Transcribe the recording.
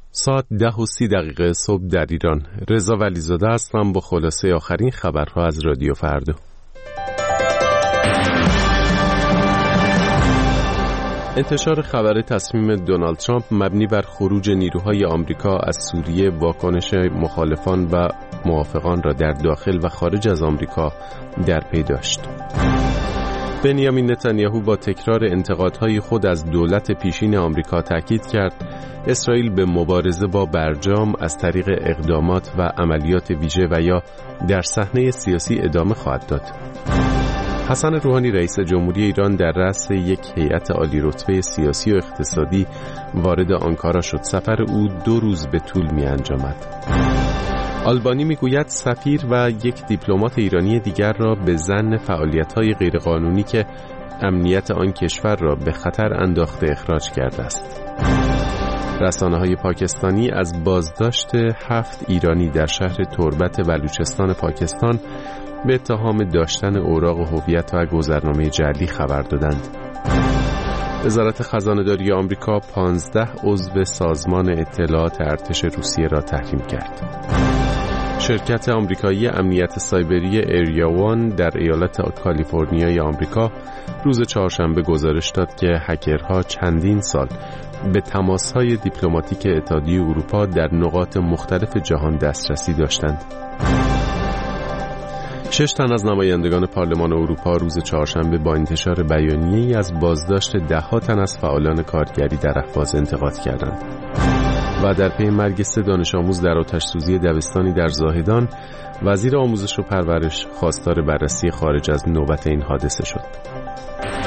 ساعت 10:30 صبح در ایران. رضا ولیزاده هستم با خلاصه آخرین خبرها از رادیو فردا. انتشار خبر تصمیم دونالد ترامپ مبنی بر خروج نیروهای آمریکا از سوریه واکنش مخالفان و موافقان را در داخل و خارج از آمریکا در پی داشت. بنیامین نتانیاهو با تکرار انتقادهای خود از دولت پیشین آمریکا تاکید کرد اسرائیل به مبارزه با برجام از طریق اقدامات و عملیات ویژه و یا در صحنه سیاسی ادامه خواهد داد. حسن روحانی رئیس جمهوری ایران در رأس یک هیئت عالی رتبه سیاسی و اقتصادی وارد آنکارا شد. سفر او 2 روز به طول می انجامد. آلبانی میگوید سفیر و یک دیپلمات ایرانی دیگر را به ظن فعالیت‌های غیرقانونی که امنیت آن کشور را به خطر انداخته اخراج کرده است. رسانه‌های پاکستانی از بازداشت 7 ایرانی در شهر تربت بلوچستان پاکستان به اتهام داشتن اوراق هویت و گذرنامه جعلی خبر دادند. وزارت خزانه‌داری آمریکا 15 عضو سازمان اطلاعات ارتش روسیه را تحریم کرد. شرکت آمریکایی امنیت سایبری ایریاوان در ایالت کالیفرنیای آمریکا روز چهارشنبه گزارش داد که هکرها چندین سال به تماس‌های دیپلماتیک اتحادیه اروپا در نقاط مختلف جهان دسترسی داشتند. 6 تن از نمایندگان پارلمان اروپا روز چهارشنبه با انتشار بیانیه‌ای از بازداشت 10 تن از فعالان کارگری در اهواز انتقاد کردند. و در پی مرگ 3 دانش آموز در آتش‌سوزی دبستانی در زاهدان، وزیر آموزش و پرورش خواستار بررسی خارج از نوبت این حادثه شد.